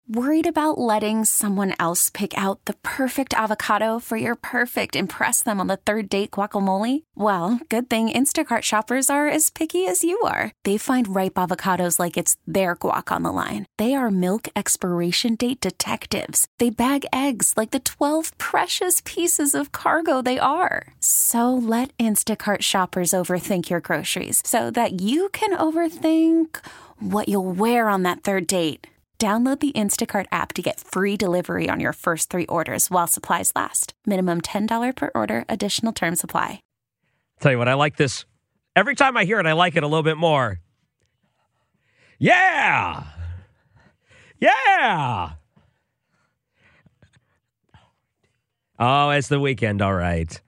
Worried about letting someone else pick out the perfect avocado for your perfect impress them on the third date guacamole? Well, good thing Instacart shoppers are as picky as you are. They find ripe avocados like it's their guac on the line. They are milk expiration date detectives. They bag eggs like the 12 precious pieces of cargo they are. So let Instacart shoppers overthink your groceries so that you can overthink what you'll wear on that third date. Download the Instacart app to get free delivery on your first 3 orders while supplies last. Minimum $10 per order. Additional terms apply. Tell you what, I like this. Every time I hear it, I like it a little bit more. Yeah! Yeah! Oh, it's the weekend, all right.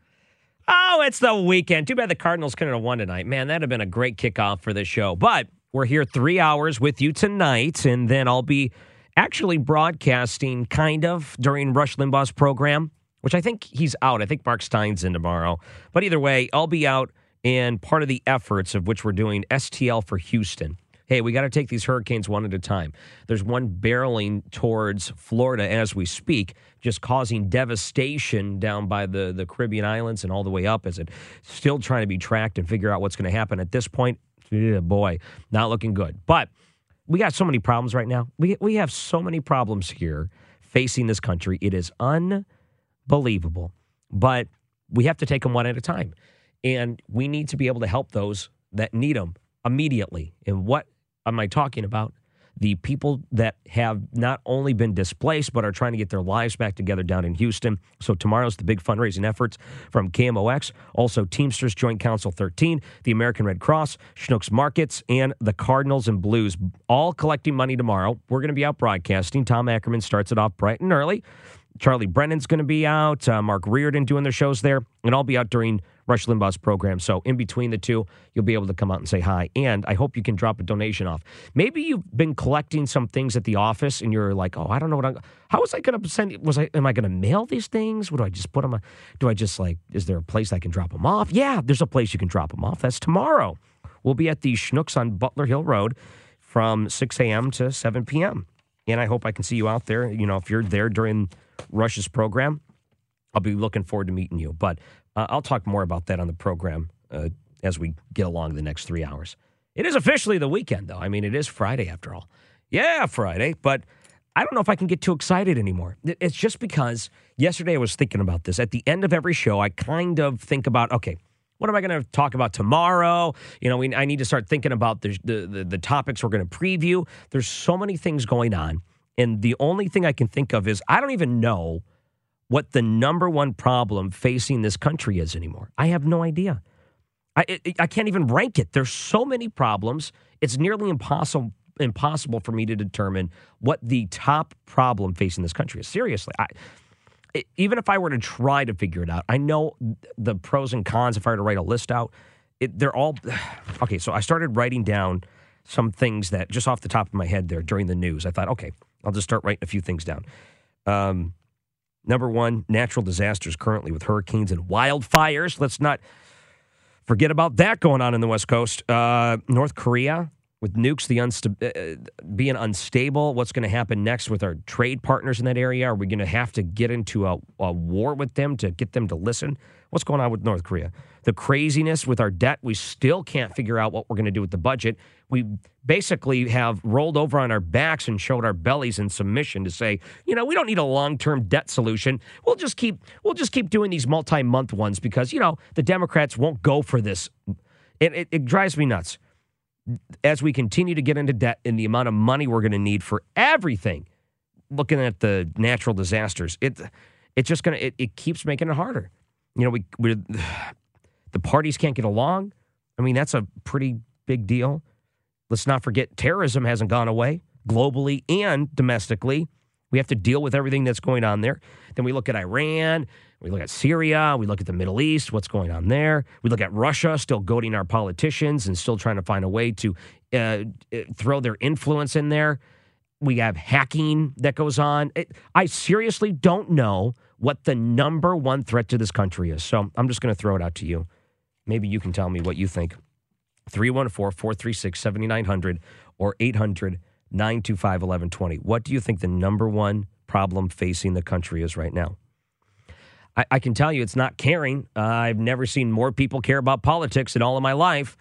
Oh, it's the weekend. Too bad the Cardinals couldn't have won tonight. Man, that'd have been a great kickoff for this show. But we're here 3 hours with you tonight, and then I'll be actually broadcasting kind of during Rush Limbaugh's program, which I think he's out. I think Mark Stein's in tomorrow. But either way, I'll be out in part of the efforts of which we're doing STL for Houston. Hey, we got to take these hurricanes one at a time. There's one barreling towards Florida as we speak, just causing devastation down by the Caribbean islands and all the way up as it still trying to be tracked and figure out what's going to happen. At this point, yeah, boy, not looking good. But we got so many problems right now. We have so many problems here facing this country. It is unbelievable. But we have to take them one at a time. And we need to be able to help those that need them immediately. And what am I talking about? The people that have not only been displaced, but are trying to get their lives back together down in Houston. So tomorrow's the big fundraising efforts from KMOX. Also, Teamsters Joint Council 13, the American Red Cross, Schnucks Markets, and the Cardinals and Blues, all collecting money tomorrow. We're going to be out broadcasting. Tom Ackerman starts it off bright and early. Charlie Brennan's going to be out. Mark Reardon doing their shows there. And I'll be out during Rush Limbaugh's program. So in between the two, you'll be able to come out and say hi. And I hope you can drop a donation off. Maybe you've been collecting some things at the office and you're like, oh, I don't know how was I going to send it? Am I going to mail these things? What do I just put them? Do I just is there a place I can drop them off? Yeah, there's a place you can drop them off. That's tomorrow. We'll be at the Schnucks on Butler Hill Road from 6 a.m. to 7 p.m. And I hope I can see you out there. You know, if you're there during Rush's program, I'll be looking forward to meeting you. But I'll talk more about that on the program as we get along the next 3 hours. It is officially the weekend, though. I mean, it is Friday after all. Yeah, Friday. But I don't know if I can get too excited anymore. It's just because yesterday I was thinking about this. At the end of every show, I kind of think about, okay, what am I going to talk about tomorrow? You know, I need to start thinking about the topics we're going to preview. There's so many things going on. And the only thing I can think of is I don't even know what the number one problem facing this country is anymore. I have no idea. I can't even rank it. There's so many problems. It's nearly impossible for me to determine what the top problem facing this country is. Seriously, even if I were to try to figure it out, I know the pros and cons. If I were to write a list out, they're all okay. So I started writing down some things that just off the top of my head there during the news. I thought, okay, I'll just start writing a few things down. Number one, natural disasters currently with hurricanes and wildfires. Let's not forget about that going on in the West Coast. North Korea with nukes, being unstable. What's going to happen next with our trade partners in that area? Are we going to have to get into a war with them to get them to listen? What's going on with North Korea? The craziness with our debt. We still can't figure out what we're going to do with the budget. We basically have rolled over on our backs and showed our bellies in submission to say, you know, we don't need a long-term debt solution. We'll just keep doing these multi-month ones because, you know, the Democrats won't go for this. It drives me nuts. As we continue to get into debt and the amount of money we're going to need for everything, looking at the natural disasters, it's just going to, it keeps making it harder. You know, the parties can't get along. I mean, that's a pretty big deal. Let's not forget terrorism hasn't gone away globally and domestically. We have to deal with everything that's going on there. Then we look at Iran, we look at Syria, we look at the Middle East, what's going on there. We look at Russia still goading our politicians and still trying to find a way to throw their influence in there. We have hacking that goes on. I seriously don't know what the number one threat to this country is. So I'm just going to throw it out to you. Maybe you can tell me what you think. 314-436-7900 or 888-925-1120. What do you think the number one problem facing the country is right now? I can tell you it's not caring. I've never seen more people care about politics in all of my life.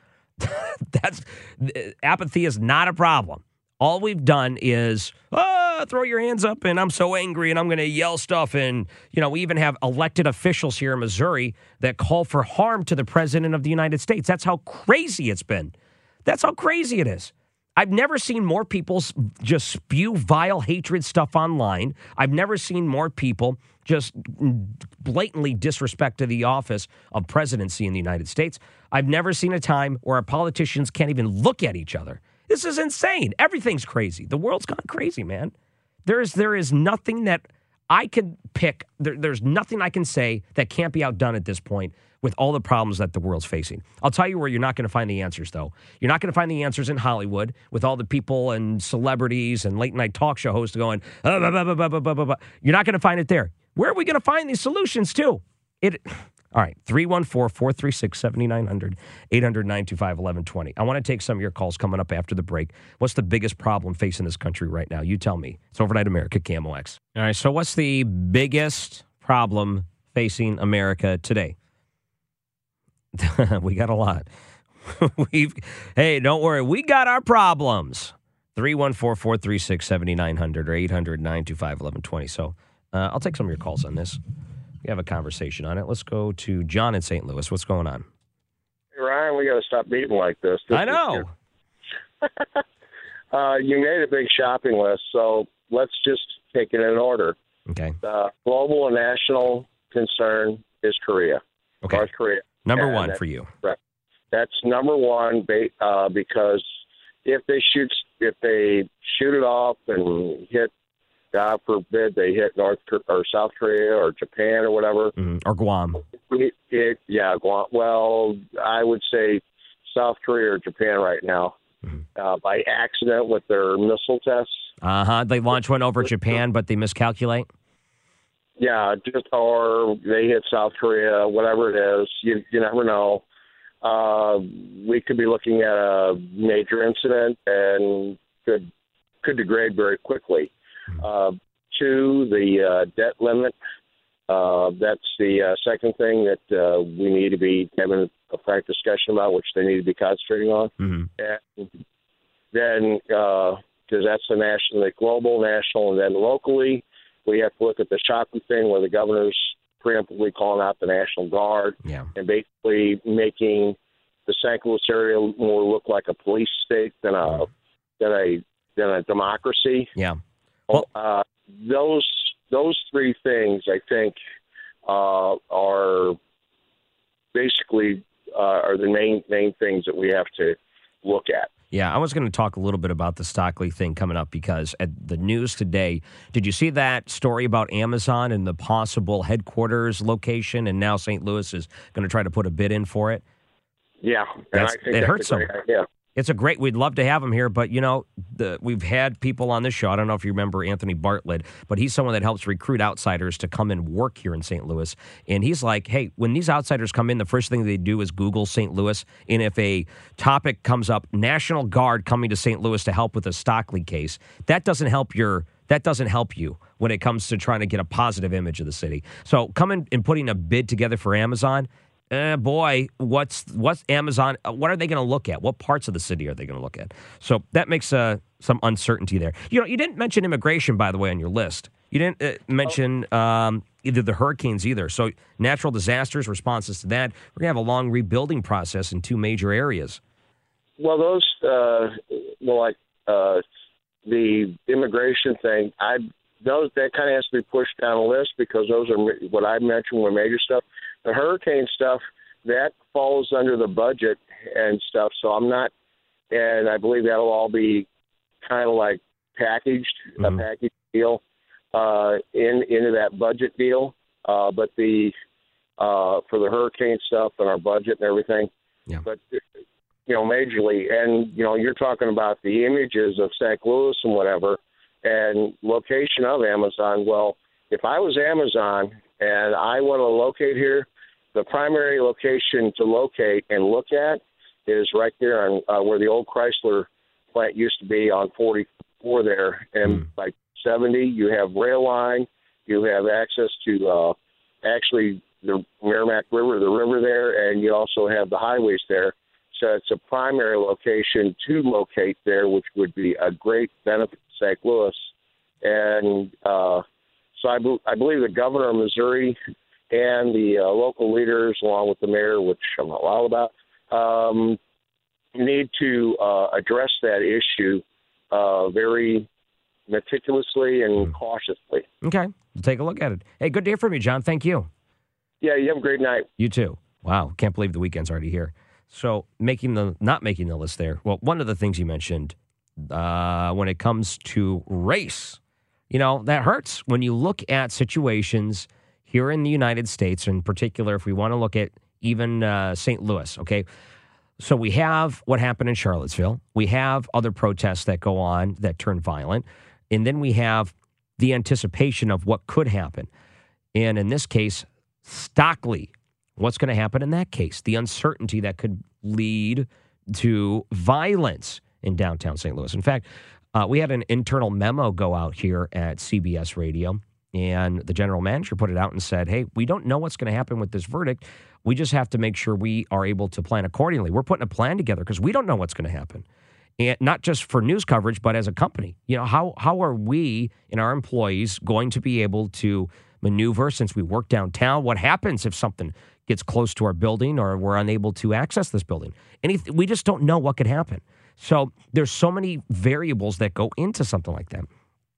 Apathy is not a problem. All we've done is throw your hands up and I'm so angry and I'm going to yell stuff. And, we even have elected officials here in Missouri that call for harm to the president of the United States. That's how crazy it's been. That's how crazy it is. I've never seen more people just spew vile hatred stuff online. I've never seen more people just blatantly disrespect to the office of presidency in the United States. I've never seen a time where our politicians can't even look at each other. This is insane. Everything's crazy. The world's gone crazy, man. There is nothing that I could pick. There's nothing I can say that can't be outdone at this point with all the problems that the world's facing. I'll tell you where you're not going to find the answers, though. You're not going to find the answers in Hollywood with all the people and celebrities and late-night talk show hosts going, blah, blah, blah, blah, blah, blah, blah. You're not going to find it there. Where are we going to find these solutions, too? All right, 314-436-7900, 800-925-1120. I want to take some of your calls coming up after the break. What's the biggest problem facing this country right now? You tell me. It's Overnight America, KMOX. All right, so what's the biggest problem facing America today? We got a lot. Hey, don't worry. We got our problems. 314-436-7900 or 800-925-1120. So I'll take some of your calls on this. We have a conversation on it. Let's go to John in St. Louis. What's going on? Hey, Ryan, we got to stop beating like this. I know. You made a big shopping list, so let's just take it in order. Okay. The global and national concern is Korea. Okay. North Korea. Number one for you. Right. That's number one because if they shoot it off and hit, God forbid, they hit North or South Korea or Japan or whatever. Mm-hmm. Or Guam. Guam. Well, I would say South Korea or Japan right now by accident with their missile tests. They launch one over Japan, but they miscalculate? Yeah, or they hit South Korea, whatever it is. You never know. We could be looking at a major incident and could degrade very quickly. Two, the debt limit. That's the second thing that we need to be having a frank discussion about, which they need to be concentrating on. Mm-hmm. And then, because that's the global, national, and then locally, we have to look at the Shockley thing where the governor's preemptively calling out the National Guard and basically making the St. Louis area more look like a police state than a democracy. Yeah. Well, those three things, I think, are basically are the main things that we have to look at. Yeah, I was going to talk a little bit about the Stockley thing coming up because at the news today, did you see that story about Amazon and the possible headquarters location? And now St. Louis is going to try to put a bid in for it. Yeah, and I think it hurts them. Yeah. We'd love to have him here, but, we've had people on this show. I don't know if you remember Anthony Bartlett, but he's someone that helps recruit outsiders to come and work here in St. Louis. And he's like, hey, when these outsiders come in, the first thing they do is Google St. Louis. And if a topic comes up, National Guard coming to St. Louis to help with a Stockley case, that doesn't help you when it comes to trying to get a positive image of the city. So coming and putting a bid together for Amazon, what's Amazon? What are they going to look at? What parts of the city are they going to look at? So that makes some uncertainty there. You didn't mention immigration, by the way, on your list. You didn't mention either the hurricanes either. So natural disasters, responses to that. We're going to have a long rebuilding process in two major areas. Well, those, the immigration thing, that kind of has to be pushed down the list because those are what I mentioned were major stuff. The hurricane stuff, that falls under the budget and stuff, so I'm not, and I believe that'll all be kind of like packaged, a package deal into that budget deal. But for the hurricane stuff and our budget and everything, but majorly, and you're talking about the images of St. Louis and whatever, and location of Amazon. Well, if I was Amazon and I want to locate here, the primary location to locate and look at is right there on where the old Chrysler plant used to be on 4 there, and by 70 you have rail line, you have access to actually the Merrimack River, the river there, and you also have the highways there. So it's a primary location to locate there, which would be a great benefit to St. Louis. And so I believe the governor of Missouri and the local leaders, along with the mayor, which I'm not loud about, need to address that issue very meticulously and cautiously. Okay, we'll take a look at it. Hey, good to hear from you, John. Thank you. Yeah, you have a great night. You too. Wow, can't believe the weekend's already here. So not making the list there. Well, one of the things you mentioned when it comes to race, that hurts when you look at situations here in the United States, in particular, if we want to look at even St. Louis, okay? So we have what happened in Charlottesville. We have other protests that go on that turn violent. And then we have the anticipation of what could happen. And in this case, Stockley. What's going to happen in that case? The uncertainty that could lead to violence in downtown St. Louis. In fact, we had an internal memo go out here at CBS Radio, and the general manager put it out and said, hey, we don't know what's going to happen with this verdict. We just have to make sure we are able to plan accordingly. We're putting a plan together because we don't know what's going to happen. And not just for news coverage, but as a company. How are we and our employees going to be able to maneuver since we work downtown? What happens if something gets close to our building or we're unable to access this building? We just don't know what could happen. So there's so many variables that go into something like that.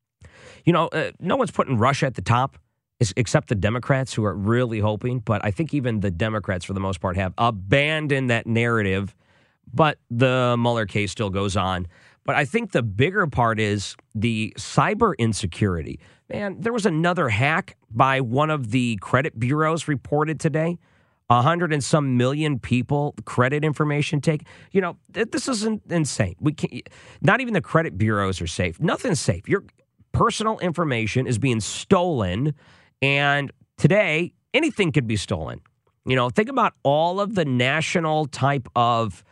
No one's putting Russia at the top except the Democrats, who are really hoping. But I think even the Democrats, for the most part, have abandoned that narrative. But the Mueller case still goes on. But I think the bigger part is the cyber insecurity. Man, there was another hack by one of the credit bureaus reported today. 100 and some million people credit information take. This is insane. We can't. Not even the credit bureaus are safe. Nothing's safe. Your personal information is being stolen, and today anything could be stolen. Think about all of the national type of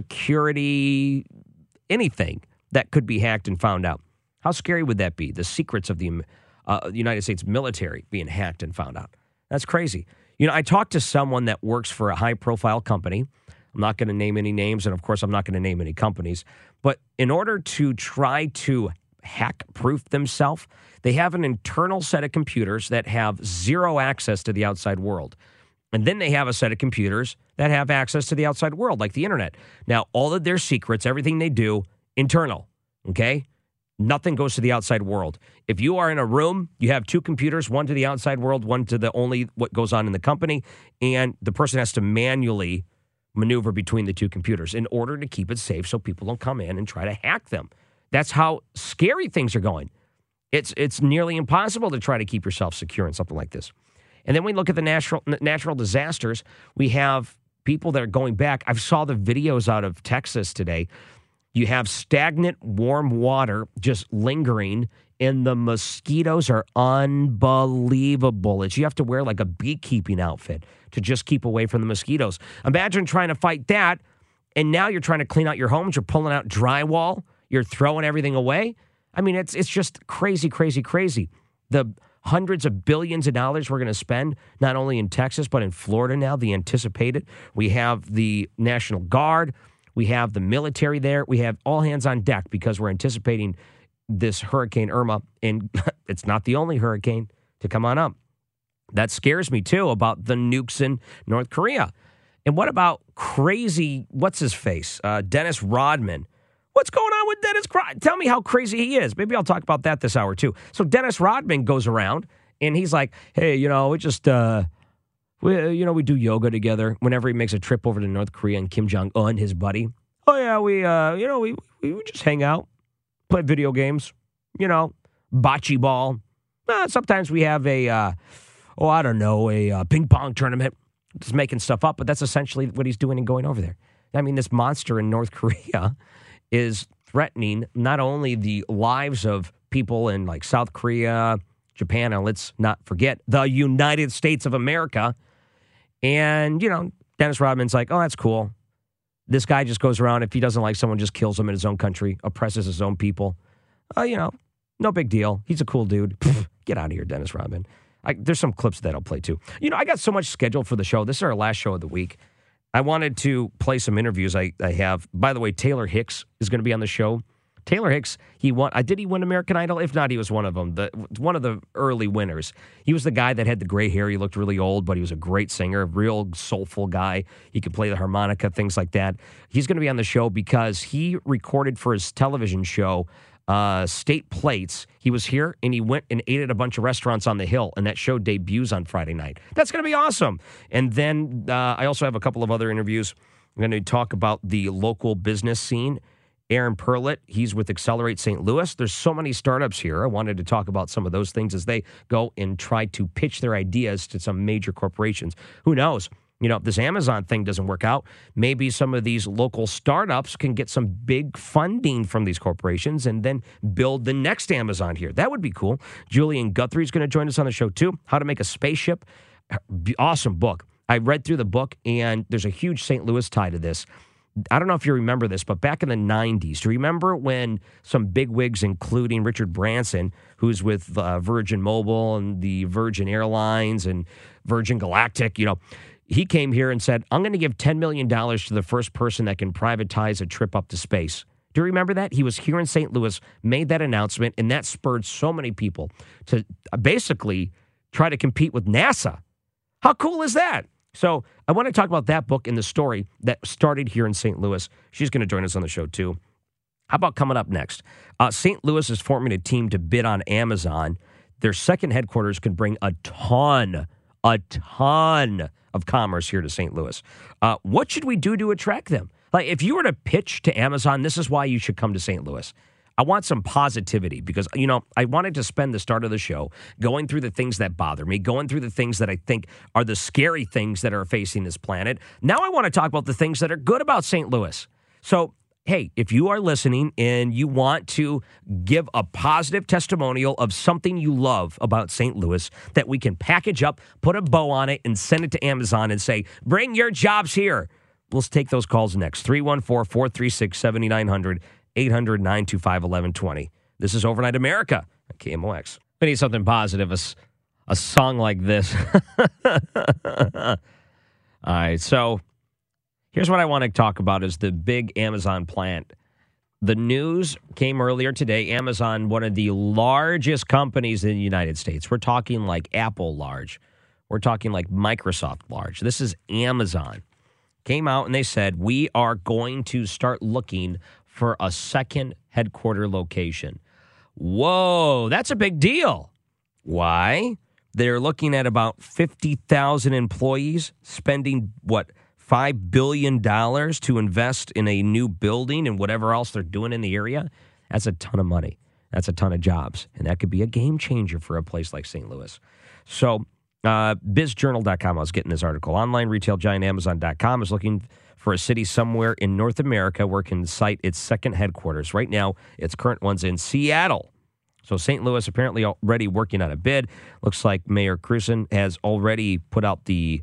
security, anything that could be hacked and found out. How scary would that be? The secrets of the United States military being hacked and found out. That's crazy. I talked to someone that works for a high-profile company. I'm not going to name any names, and of course, I'm not going to name any companies. But in order to try to hack-proof themselves, they have an internal set of computers that have zero access to the outside world. And then they have a set of computers that have access to the outside world, like the internet. Now, all of their secrets, everything they do, internal, okay? Nothing goes to the outside world. If you are in a room, you have two computers, one to the outside world, one to the only what goes on in the company, and the person has to manually maneuver between the two computers in order to keep it safe so people don't come in and try to hack them. That's how scary things are going. It's nearly impossible to try to keep yourself secure in something like this. And then we look at the natural disasters. We have people that are going back. I saw the videos out of Texas today. You have stagnant warm water just lingering, and the mosquitoes are unbelievable. You have to wear like a beekeeping outfit to just keep away from the mosquitoes. Imagine trying to fight that, and now you're trying to clean out your homes. You're pulling out drywall. You're throwing everything away. I mean, it's just crazy, crazy, crazy. The hundreds of billions of dollars we're going to spend, not only in Texas, but in Florida now, the anticipated. We have the National Guard. We have the military there. We have all hands on deck because we're anticipating this Hurricane Irma, and it's not the only hurricane to come on up. That scares me, too, about the nukes in North Korea. And what about crazy, what's his face, Dennis Rodman? What's going on with Dennis? Tell me how crazy he is. Maybe I'll talk about that this hour, too. So Dennis Rodman goes around, and he's like, hey, we just... we do yoga together whenever he makes a trip over to North Korea, and Kim Jong-un, his buddy. Oh, yeah, we just hang out, play video games, bocce ball. Sometimes we have a ping pong tournament. Just making stuff up, but that's essentially what he's doing and going over there. I mean, this monster in North Korea is threatening not only the lives of people in like South Korea, Japan, and let's not forget the United States of America. And, Dennis Rodman's like, oh, that's cool. This guy just goes around. If he doesn't like someone, just kills them in his own country, oppresses his own people. no big deal. He's a cool dude. Get out of here, Dennis Rodman. There's some clips that I'll play too. I got so much scheduled for the show. This is our last show of the week. I wanted to play some interviews I have. By the way, Taylor Hicks is going to be on the show. Taylor Hicks, did he win American Idol? If not, he was one of them, one of the early winners. He was the guy that had the gray hair. He looked really old, but he was a great singer, a real soulful guy. He could play the harmonica, things like that. He's going to be on the show because he recorded for his television show State Plates. He was here, and he went and ate at a bunch of restaurants on the Hill, and that show debuts on Friday night. That's going to be awesome. And then I also have a couple of other interviews. I'm going to talk about the local business scene. Aaron Perlett, he's with Accelerate St. Louis. There's so many startups here. I wanted to talk about some of those things as they go and try to pitch their ideas to some major corporations. Who knows? If this Amazon thing doesn't work out, maybe some of these local startups can get some big funding from these corporations and then build the next Amazon here. That would be cool. Julian Guthrie is going to join us on the show, too. How to Make a Spaceship. Awesome book. I read through the book, and there's a huge St. Louis tie to this. I don't know if you remember this, but back in the 90s, do you remember when some bigwigs, including Richard Branson, who's with Virgin Mobile and the Virgin Airlines and Virgin Galactic, he came here and said, I'm going to give $10 million to the first person that can privatize a trip up to space. Do you remember that? He was here in St. Louis, made that announcement, and that spurred so many people to basically try to compete with NASA. How cool is that? So I want to talk about that book and the story that started here in St. Louis. She's going to join us on the show, too. How about coming up next? St. Louis is forming a team to bid on Amazon. Their second headquarters could bring a ton of commerce here to St. Louis. What should we do to attract them? Like, if you were to pitch to Amazon, this is why you should come to St. Louis. I want some positivity because, I wanted to spend the start of the show going through the things that bother me, going through the things that I think are the scary things that are facing this planet. Now I want to talk about the things that are good about St. Louis. So, hey, if you are listening and you want to give a positive testimonial of something you love about St. Louis that we can package up, put a bow on it, and send it to Amazon and say, bring your jobs here. We'll take those calls next. 314-436-7900. 800-925-1120. This is Overnight America at KMOX. We need something positive, a song like this. All right, so here's what I want to talk about is the big Amazon plant. The news came earlier today. Amazon, one of the largest companies in the United States. We're talking like Apple large. We're talking like Microsoft large. This is Amazon. Came out and they said, we are going to start looking for a second headquarter location. Whoa, that's a big deal. Why? They're looking at about 50,000 employees spending, $5 billion to invest in a new building and whatever else they're doing in the area. That's a ton of money. That's a ton of jobs. And that could be a game changer for a place like St. Louis. So bizjournal.com, I was getting this article. Online retail giant Amazon.com is looking for a city somewhere in North America where it can site its second headquarters. Right now, its current one's in Seattle. So St. Louis apparently already working on a bid. Looks like Mayor Krewson has already put out the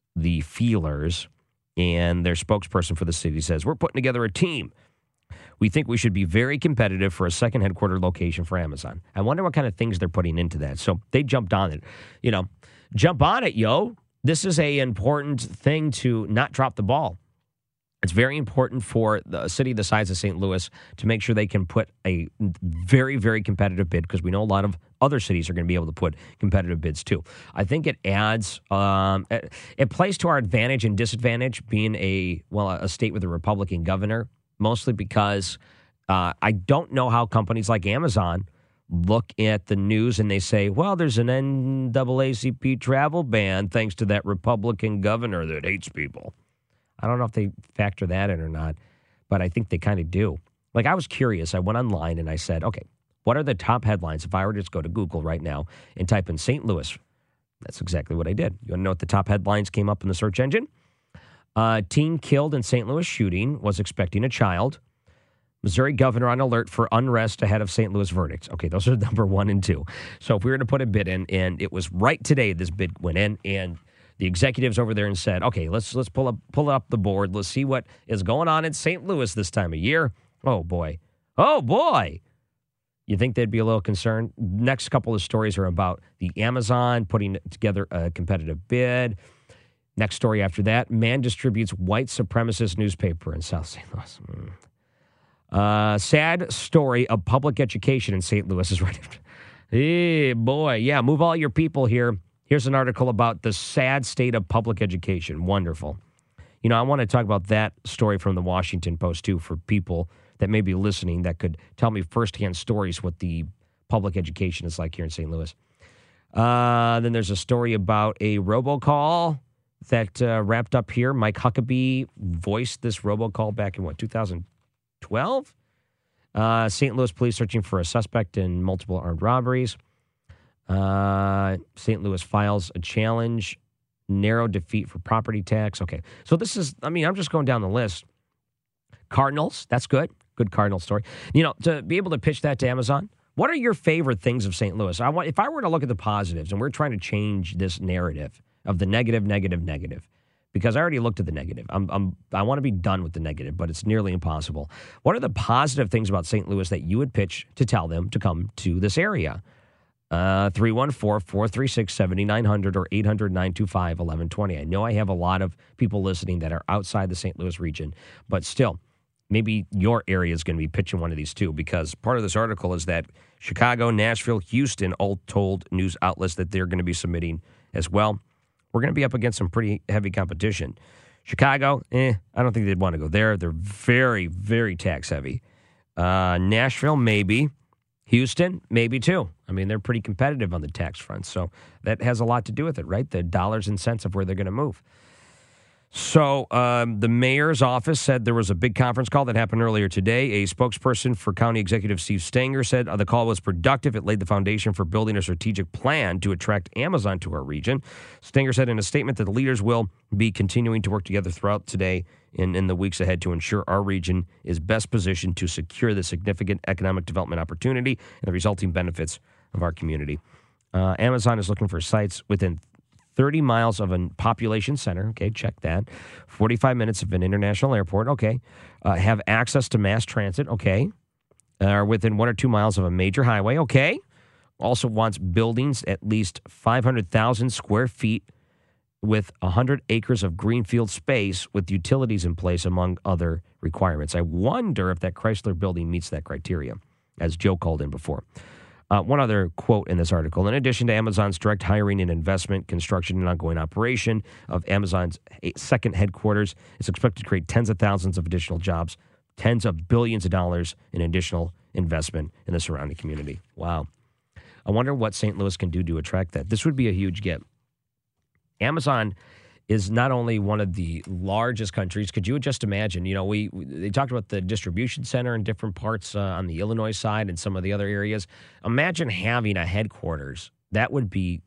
feelers, and their spokesperson for the city says, we're putting together a team. We think we should be very competitive for a second headquarter location for Amazon. I wonder what kind of things they're putting into that. So they jumped on it. Jump on it, yo. This is an important thing to not drop the ball. It's very important for the city the size of St. Louis to make sure they can put a very, very competitive bid because we know a lot of other cities are going to be able to put competitive bids too. I think it adds, it plays to our advantage and disadvantage being a state with a Republican governor, mostly because I don't know how companies like Amazon look at the news and they say, well, there's an NAACP travel ban thanks to that Republican governor that hates people. I don't know if they factor that in or not, but I think they kind of do. Like, I was curious. I went online and I said, okay, what are the top headlines? If I were to just go to Google right now and type in St. Louis, that's exactly what I did. You want to know what the top headlines came up in the search engine? Teen killed in St. Louis shooting, was expecting a child. Missouri governor on alert for unrest ahead of St. Louis verdict. Okay, those are number 1 and 2. So if we were to put a bid in, and it was right today this bid went in, and the executives over there and said, okay, let's pull up the board. Let's see what is going on in St. Louis this time of year. Oh, boy. You think they'd be a little concerned? Next couple of stories are about the Amazon putting together a competitive bid. Next story after that, man distributes white supremacist newspaper in South St. Louis. Sad story of public education in St. Louis is right after. Hey, boy. Yeah, move all your people here. Here's an article about the sad state of public education. Wonderful. You know, I want to talk about that story from the Washington Post, too, for people that may be listening that could tell me firsthand stories what the public education is like here in St. Louis. Then there's a story about a robocall that wrapped up here. Mike Huckabee voiced this robocall back in, 2012? St. Louis police searching for a suspect in multiple armed robberies. St. Louis files a challenge. Narrow defeat for property tax. Okay, so this is, I'm just going down the list. Cardinals, that's good. Good Cardinal story. You know, to be able to pitch that to Amazon, what are your favorite things of St. Louis? If I were to look at the positives, and we're trying to change this narrative of the negative, because I already looked at the negative. I want to be done with the negative, but it's nearly impossible. What are the positive things about St. Louis that you would pitch to tell them to come to this area? 314-436-7900 or 800-925-1120. I know I have a lot of people listening that are outside the St. Louis region, but still, maybe your area is going to be pitching one of these too, because part of this article is that Chicago, Nashville, Houston all told news outlets that they're going to be submitting as well. We're going to be up against some pretty heavy competition. Chicago, I don't think they'd want to go there. They're very, very tax heavy. Nashville, maybe. Houston, maybe too. They're pretty competitive on the tax front, so that has a lot to do with it, right? The dollars and cents of where they're going to move. So the mayor's office said there was a big conference call that happened earlier today. A spokesperson for County Executive Steve Stenger said the call was productive. It laid the foundation for building a strategic plan to attract Amazon to our region. Stenger said in a statement that the leaders will be continuing to work together throughout today and in the weeks ahead to ensure our region is best positioned to secure the significant economic development opportunity and the resulting benefits of our community. Amazon is looking for sites within 30 miles of a population center. Okay, check that. 45 minutes of an international airport. Okay. Have access to mass transit. Okay. Are within 1 or 2 miles of a major highway. Okay. Also wants buildings at least 500,000 square feet with 100 acres of greenfield space with utilities in place, among other requirements. I wonder if that Chrysler building meets that criteria, as Joe called in before. One other quote in this article. In addition to Amazon's direct hiring and investment, construction, and ongoing operation of Amazon's second headquarters, it's expected to create tens of thousands of additional jobs, tens of billions of dollars in additional investment in the surrounding community. Wow. I wonder what St. Louis can do to attract that. This would be a huge get. Amazon is not only one of the largest countries. Could you just imagine, they talked about the distribution center in different parts on the Illinois side and some of the other areas. Imagine having a headquarters. That would be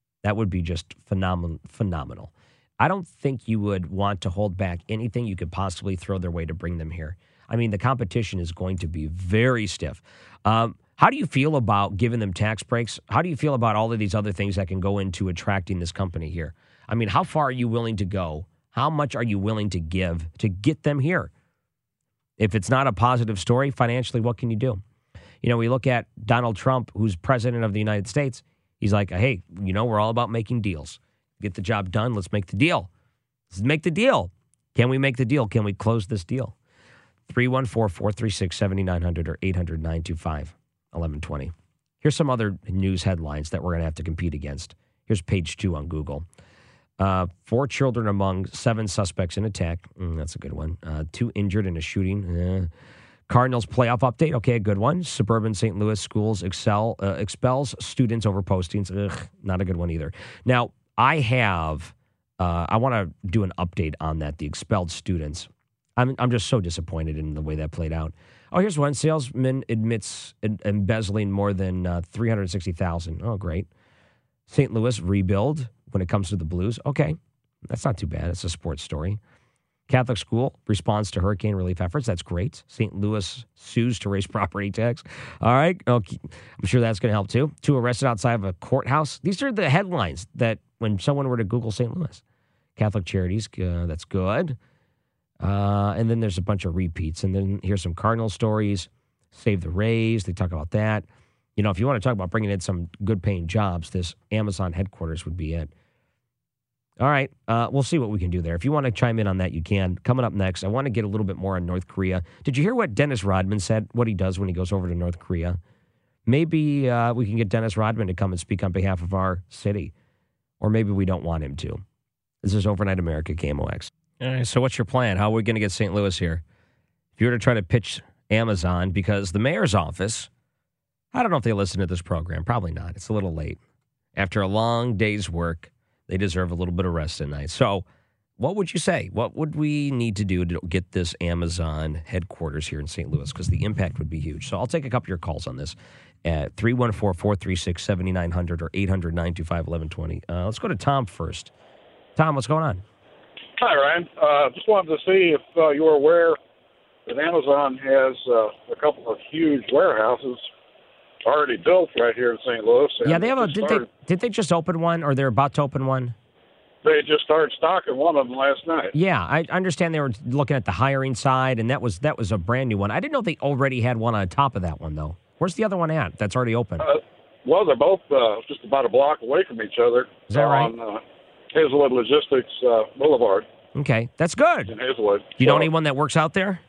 just phenomenal. I don't think you would want to hold back anything you could possibly throw their way to bring them here. The competition is going to be very stiff. How do you feel about giving them tax breaks? How do you feel about all of these other things that can go into attracting this company here? How far are you willing to go? How much are you willing to give to get them here? If it's not a positive story financially, what can you do? We look at Donald Trump, who's president of the United States. He's like, hey, we're all about making deals. Get the job done. Let's make the deal. Let's make the deal. Can we make the deal? Can we close this deal? 314-436-7900 or 800-925-1120. Here's some other news headlines that we're going to have to compete against. Here's page 2 on Google. 4 children among 7 suspects in attack. That's a good one. 2 injured in a shooting. Cardinals playoff update. Okay, a good one. Suburban St. Louis schools expels students over postings. Not a good one either. Now, I want to do an update on that, the expelled students. I'm just so disappointed in the way that played out. Oh, here's one. Salesman admits embezzling more than $360,000. Oh, great. St. Louis rebuild when it comes to the Blues. Okay, that's not too bad. It's a sports story. Catholic school responds to hurricane relief efforts. That's great. St. Louis sues to raise property tax. All right. Okay. I'm sure that's going to help too. 2 arrested outside of a courthouse. These are the headlines that when someone were to Google St. Louis. Catholic charities. That's good. And then there's a bunch of repeats. And then here's some Cardinal stories. save the raise. They talk about that. You know, if you want to talk about bringing in some good-paying jobs, this Amazon headquarters would be it. All right, we'll see what we can do there. If you want to chime in on that, you can. Coming up next, I want to get a little bit more on North Korea. Did you hear what Dennis Rodman said, what he does when he goes over to North Korea? Maybe we can get Dennis Rodman to come and speak on behalf of our city. Or maybe we don't want him to. This is Overnight America, KMOX. All right, so what's your plan? How are we going to get St. Louis here? If you were to try to pitch Amazon, because the mayor's office, I don't know if they listen to this program. Probably not. It's a little late. After a long day's work, they deserve a little bit of rest tonight. So what would you say? What would we need to do to get this Amazon headquarters here in St. Louis? Because the impact would be huge. So I'll take a couple of your calls on this at 314-436-7900 or 800-925-1120. Let's go to Tom first. Tom, what's going on? Hi, Ryan. Just wanted to see if you were aware that Amazon has a couple of huge warehouses already built right here in St. Louis. Yeah, they have did they just open one, or they're about to open one? They just started stocking one of them last night. Yeah, I understand they were looking at the hiring side, and that was a brand new one. I didn't know they already had one on top of that one, though. Where's the other one at that's already open? Well, they're both just about a block away from each other. Is that right? On Hazelwood Logistics Boulevard. Okay, that's good. In Hazelwood. You know anyone that works out there?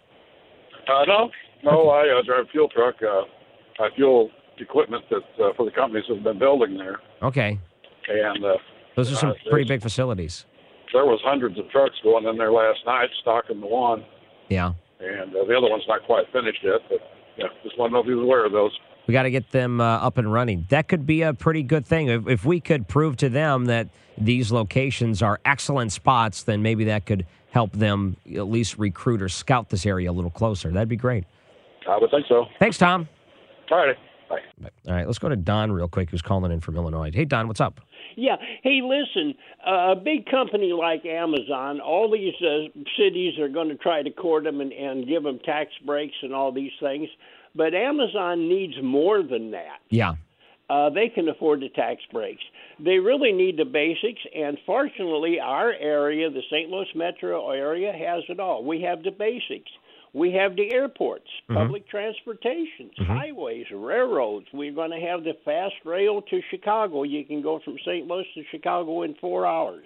No, I drive a fuel truck. I fuel equipment that for the companies that have been building there. Okay. And those are some pretty big facilities. There was hundreds of trucks going in there last night, stocking the one. Yeah. And the other one's not quite finished yet, but yeah, just want to know if he was aware of those. We got to get them up and running. That could be a pretty good thing. If we could prove to them that these locations are excellent spots, then maybe that could help them at least recruit or scout this area a little closer. That'd be great. I would think so. Thanks, Tom. All right. Bye. All right, let's go to Don real quick, who's calling in from Illinois. Hey, Don, what's up? Yeah. Hey, listen, a big company like Amazon, all these cities are going to try to court them and give them tax breaks and all these things. But Amazon needs more than that. Yeah. They can afford the tax breaks. They really need the basics, and fortunately, our area, the St. Louis metro area, has it all. We have the basics. We have the airports, public transportation, highways, railroads. We're going to have the fast rail to Chicago. You can go from St. Louis to Chicago in 4 hours.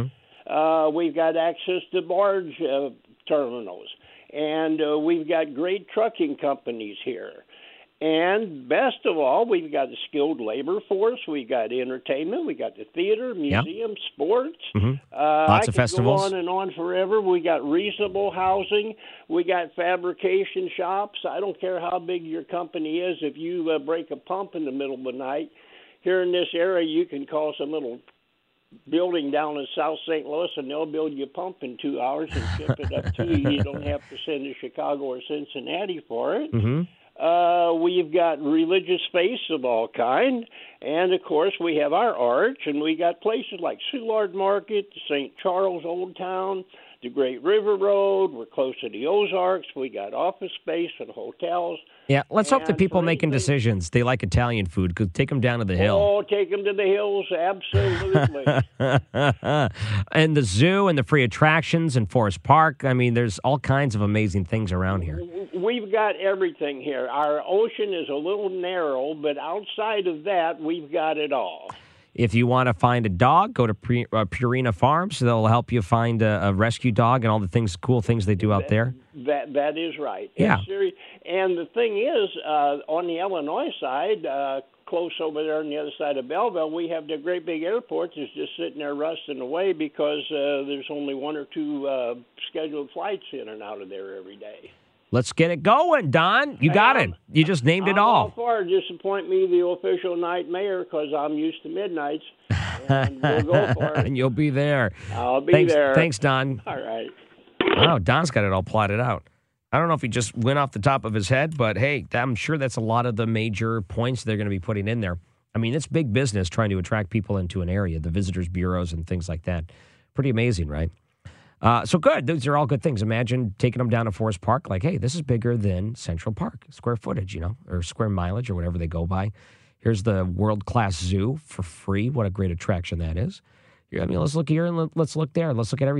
We've got access to barge terminals. And we've got great trucking companies here. And best of all, we've got a skilled labor force. We've got entertainment. We got the theater, museum, sports. Lots of festivals. Go on and on forever. We got reasonable housing. We got fabrication shops. I don't care how big your company is. If you break a pump in the middle of the night, here in this area, you can call some little building down in South St. Louis, and they'll build you a pump in 2 hours and ship it up to you. You don't have to send to Chicago or Cincinnati for it. We've got religious faiths of all kind, and of course we have our arch, and we got places like Soulard Market, St. Charles Old Town, the Great River Road. We're close to the Ozarks. We got office space and hotels. Yeah, let's hope the people making decisions, they like Italian food. Could take them down to the hill. Oh, take them to the hills, absolutely. And the zoo and the free attractions and Forest Park. I mean, there's all kinds of amazing things around here. We've got everything here. Our ocean is a little narrow, but outside of that, we've got it all. If you want to find a dog, go to Purina Farms. They'll help you find a rescue dog and all the cool things they do out there. That is right. Yeah. And the thing is, on the Illinois side, close over there on the other side of Belleville, we have the great big airport that's just sitting there rusting away because there's only 1 or 2 scheduled flights in and out of there every day. Let's get it going, Don. You got it. You just named it all. I'm all for it. Just appoint me the official night mayor because I'm used to midnights. And we'll go for it. And you'll be there. I'll be there. Thanks, Don. All right. Wow, Don's got it all plotted out. I don't know if he just went off the top of his head, but hey, I'm sure that's a lot of the major points they're going to be putting in there. I mean, it's big business trying to attract people into an area, the visitors bureaus and things like that. Pretty amazing, right? So good. Those are all good things. Imagine taking them down to Forest Park. Like, hey, this is bigger than Central Park. Square footage, or square mileage or whatever they go by. Here's the world-class zoo for free. What a great attraction that is. I mean, let's look here and let's look there. Let's look at everything.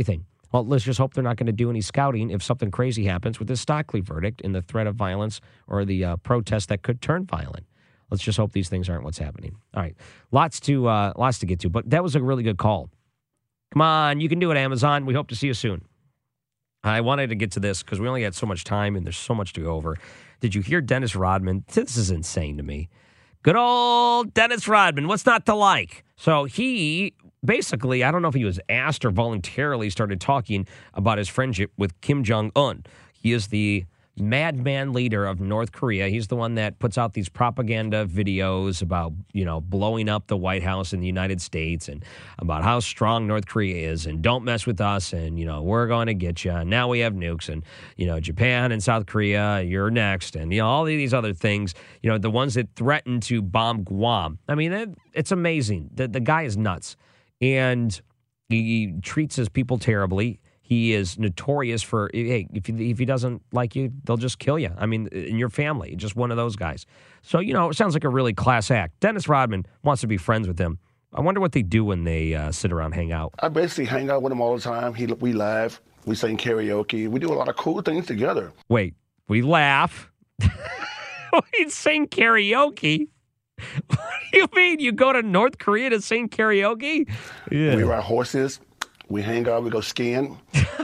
Well, let's just hope they're not going to do any scouting if something crazy happens with this Stockley verdict and the threat of violence or the protest that could turn violent. Let's just hope these things aren't what's happening. All right, lots to get to, but that was a really good call. Come on, you can do it, Amazon. We hope to see you soon. I wanted to get to this because we only had so much time and there's so much to go over. Did you hear Dennis Rodman? This is insane to me. Good old Dennis Rodman. What's not to like? So he basically, I don't know if he was asked or voluntarily started talking about his friendship with Kim Jong-un. He is the madman leader of North Korea. He's the one that puts out these propaganda videos about, blowing up the White House in the United States and about how strong North Korea is and don't mess with us and, we're going to get you. And now we have nukes and, Japan and South Korea, you're next. And, all these other things, the ones that threaten to bomb Guam. I mean, it's amazing. The guy is nuts. And he treats his people terribly. He is notorious for, hey, if he doesn't like you, they'll just kill you. I mean, in your family, just one of those guys. So, it sounds like a really class act. Dennis Rodman wants to be friends with him. I wonder what they do when they sit around, hang out. I basically hang out with him all the time. We laugh. We sing karaoke. We do a lot of cool things together. Wait, we laugh? We sing karaoke? What do you mean? You go to North Korea to sing karaoke? Yeah. We ride horses. We hang out, we go skiing.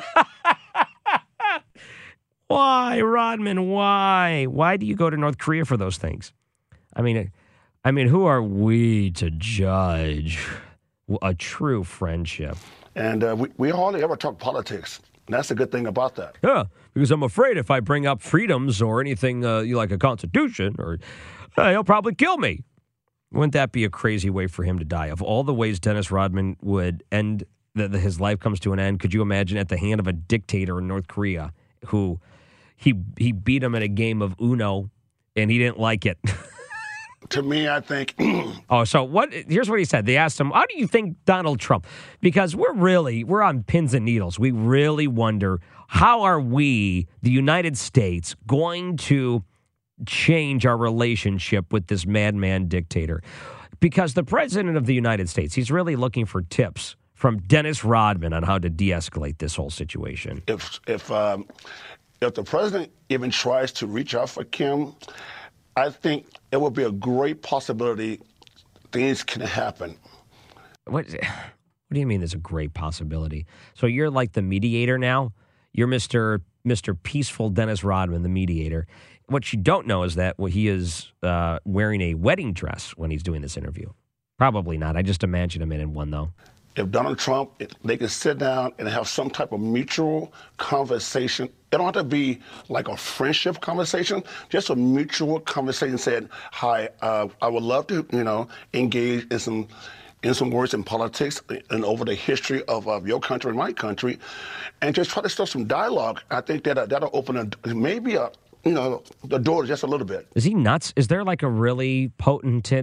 Why, Rodman, why? Why do you go to North Korea for those things? I mean, who are we to judge a true friendship? And we hardly ever talk politics. And that's the good thing about that. Yeah, because I'm afraid if I bring up freedoms or anything like a constitution, or he'll probably kill me. Wouldn't that be a crazy way for him to die? Of all the ways Dennis Rodman would end that his life comes to an end, could you imagine at the hand of a dictator in North Korea who he beat him in a game of Uno and he didn't like it? To me, I think... Here's what he said. They asked him, how do you think Donald Trump? Because we're on pins and needles. We really wonder, how are we, the United States, going to change our relationship with this madman dictator? Because the president of the United States, he's really looking for tips from Dennis Rodman on how to de-escalate this whole situation. If the president even tries to reach out for Kim, I think it would be a great possibility things can happen. What do you mean there's a great possibility? So you're like the mediator now? You're Mr. Peaceful Dennis Rodman, the mediator. What you don't know is that he is wearing a wedding dress when he's doing this interview. Probably not. I just imagine him in one, though. If Donald Trump, they can sit down and have some type of mutual conversation. It don't have to be like a friendship conversation, just a mutual conversation. Said, hi, I would love to, engage in some words in politics and over the history of your country and my country, and just try to start some dialogue. I think that'll open maybe the door just a little bit. Is he nuts? Is there like a really potent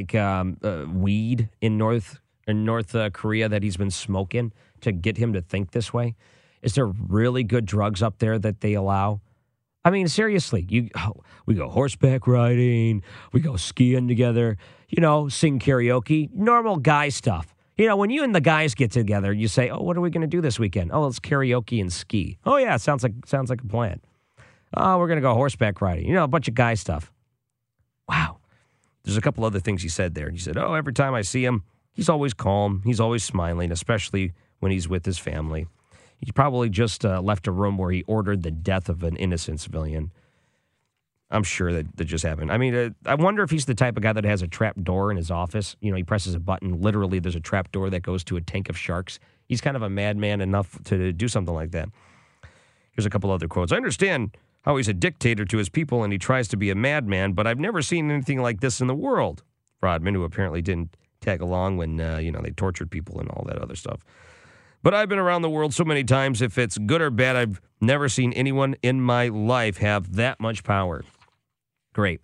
weed in North Korea that he's been smoking to get him to think this way? Is there really good drugs up there that they allow? I mean, seriously, we go horseback riding, we go skiing together, sing karaoke, normal guy stuff. When you and the guys get together, you say, oh, what are we going to do this weekend? Oh, let's karaoke and ski. Oh, yeah, sounds like a plan. Oh, we're going to go horseback riding. A bunch of guy stuff. Wow. There's a couple other things he said there. He said, oh, every time I see him, he's always calm. He's always smiling, especially when he's with his family. He probably just left a room where he ordered the death of an innocent civilian. I'm sure that just happened. I mean, I wonder if he's the type of guy that has a trap door in his office. He presses a button. Literally, there's a trap door that goes to a tank of sharks. He's kind of a madman enough to do something like that. Here's a couple other quotes. I understand how he's a dictator to his people and he tries to be a madman, but I've never seen anything like this in the world. Rodman, who apparently didn't tag along when, they tortured people and all that other stuff. But I've been around the world so many times, if it's good or bad, I've never seen anyone in my life have that much power. Great.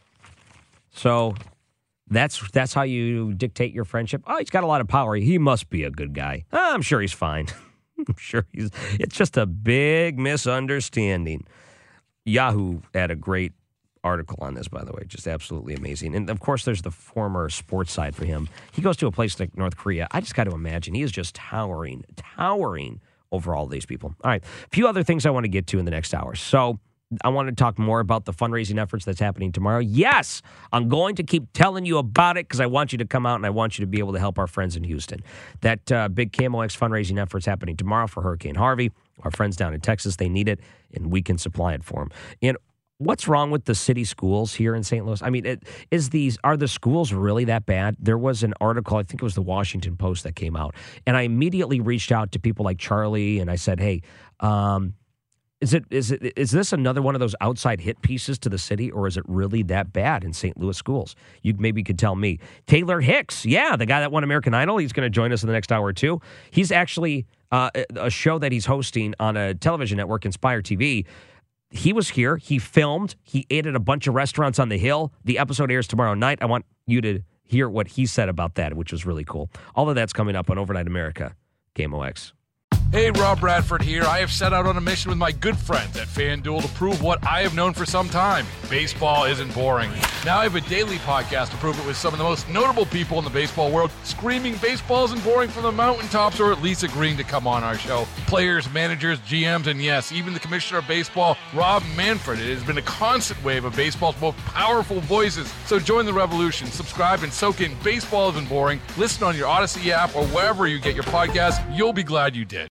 So that's how you dictate your friendship. Oh, he's got a lot of power. He must be a good guy. Oh, I'm sure he's fine. It's just a big misunderstanding. Yahoo had a great article on this, by the way, just absolutely amazing. And of course, there's the former sports side for him. He goes to a place like North Korea. I just got to imagine he is just towering over all of these people. All right, a few other things I want to get to in the next hour. So I want to talk more about the fundraising efforts that's happening tomorrow. Yes, I'm going to keep telling you about it because I want you to come out and I want you to be able to help our friends in Houston. That big KMOX fundraising effort's happening tomorrow for Hurricane Harvey. Our friends down in Texas, they need it, and we can supply it for them. And what's wrong with the city schools here in St. Louis? I mean, are the schools really that bad? There was an article, I think it was the Washington Post that came out, and I immediately reached out to people like Charlie, and I said, hey, is this another one of those outside hit pieces to the city, or is it really that bad in St. Louis schools? You maybe could tell me. Taylor Hicks, yeah, the guy that won American Idol, he's going to join us in the next hour or two. He's actually a show that he's hosting on a television network, Inspire TV. He was here. He filmed. He ate at a bunch of restaurants on the Hill. The episode airs tomorrow night. I want you to hear what he said about that, which was really cool. All of that's coming up on Overnight America, KMOX. Hey, Rob Bradford here. I have set out on a mission with my good friends at FanDuel to prove what I have known for some time. Baseball isn't boring. Now I have a daily podcast to prove it with some of the most notable people in the baseball world, screaming baseball isn't boring from the mountaintops, or at least agreeing to come on our show. Players, managers, GMs, and yes, even the commissioner of baseball, Rob Manfred. It has been a constant wave of baseball's most powerful voices. So join the revolution. Subscribe and soak in Baseball Isn't Boring. Listen on your Odyssey app or wherever you get your podcasts. You'll be glad you did.